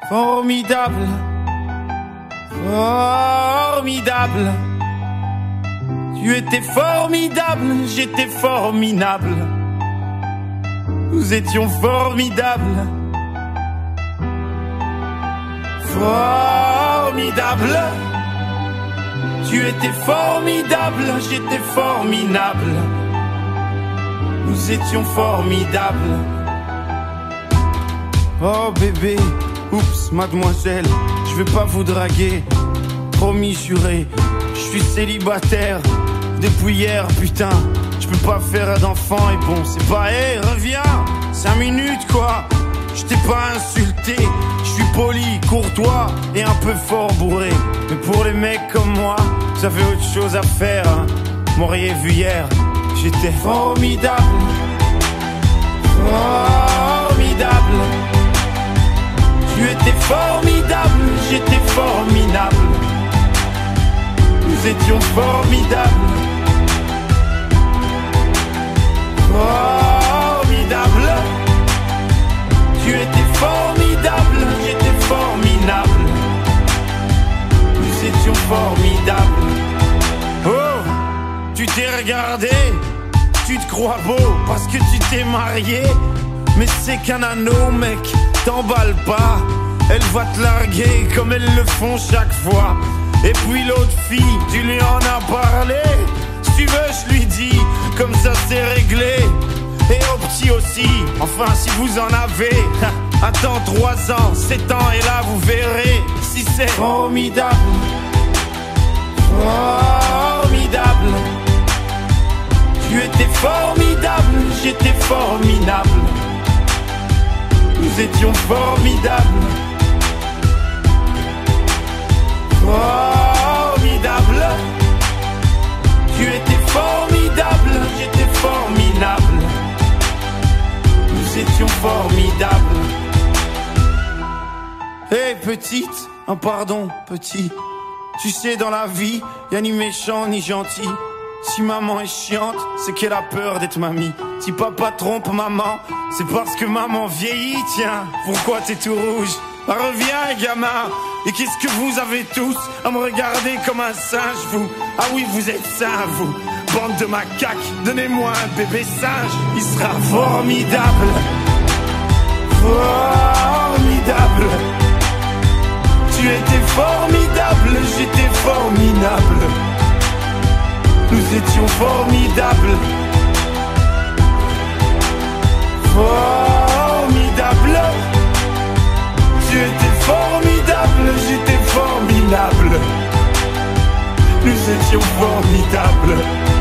Formidable, formidable. Tu étais formidable, j'étais formidable. Nous étions formidables. Formidable. Tu étais formidable, j'étais formidable. Nous étions formidables. Oh bébé, oups mademoiselle, je vais pas vous draguer. Promis juré, je suis célibataire depuis hier, putain. Je peux pas faire d'enfant et bon, c'est pas, hey, reviens, 5 minutes quoi. Je t'ai pas insulté, je suis poli, courtois et un peu fort bourré. Mais pour les mecs comme moi, vous avez autre chose à faire, hein. M'auriez vu hier, j'étais formidable. Formidable. Tu étais formidable, j'étais formidable. Nous étions formidables. Formidable. Tu étais formidable, j'étais formidable. Nous étions formidables. Oh, tu t'es regardé, tu te crois beau parce que tu t'es marié. Mais c'est qu'un anneau, mec, t'emballe pas. Elle va te larguer comme elles le font chaque fois. Et puis l'autre fille, tu lui en as parlé. Si tu veux, je lui dis, comme ça c'est réglé. Et au petit aussi, enfin si vous en avez. Attends 3 ans, 7 ans et là vous verrez si c'est formidable. Formidable. Tu étais formidable, j'étais formidable. Nous étions formidables. Formidable. Tu étais formidable, j'étais formidable. Nous étions formidables. Hey petite, oh pardon petit. Tu sais dans la vie, y'a ni méchant ni gentil. Si maman est chiante, c'est qu'elle a peur d'être mamie. Si papa trompe maman, c'est parce que maman vieillit, tiens. Pourquoi t'es tout rouge? Bah, reviens gamin. Et qu'est-ce que vous avez tous à me regarder comme un singe, vous? Ah oui, vous êtes sains, vous. Bande de macaques, donnez-moi un bébé singe. Il sera formidable. Formidable. Tu étais formidable, j'étais formidable. Nous étions formidables. Formidable. Tu étais formidable, j'étais formidable. Nous étions formidables.